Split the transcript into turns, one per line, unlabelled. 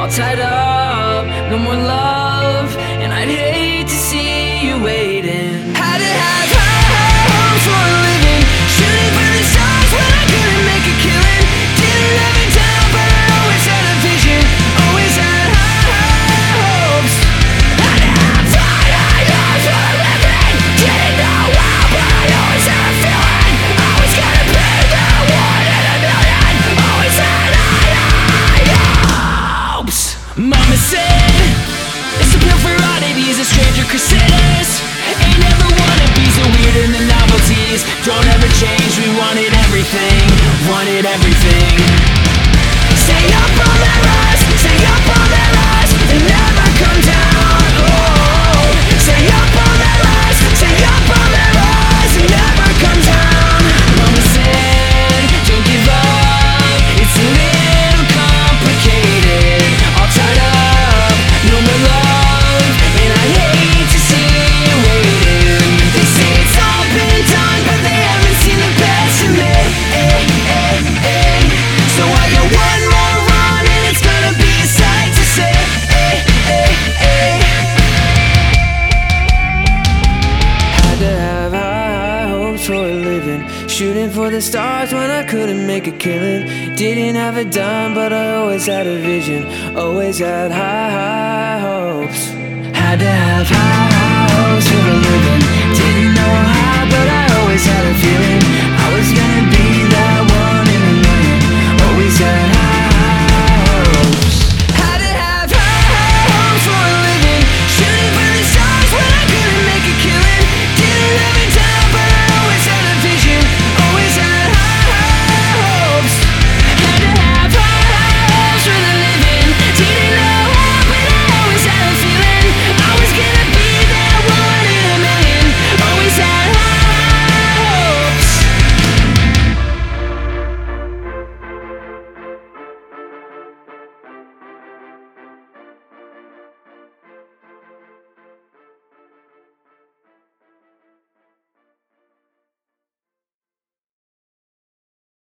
all tied up, no more love, and I'd hate to see you waiting. Had to have high hopes for a living, shooting for the stars when I couldn't make a killing. Didn't have it down, but I always had a vision, always had high hopes. Had to have high hopes for a living, didn't know how, but I always had a feeling. Always gonna be the one in a million, always had high hopes. Mama said, it's a pill for oddities, a stranger crusaders. Ain't never wanna be so weird in the novelties. Don't ever change, we wanted everything, wanted everything. Stay up on that rise, stay up on that rise, and never come down. Oh, stay up on that rise, stay up on that rise, and never come down. Mama said, don't give up, it's a little complicated. All tied up, no more love, and I hate to see you waiting. They say it's all been done, but they haven't seen the best in me. So I got one more run, and it's gonna be a sight to see. Had to have high hopes for a living, shooting for the stars when I couldn't make a killing. Didn't have it done, but I always had a vision, always had high hopes. Had to have high hopes for a living, didn't know how, but I always had a feeling. I was gonna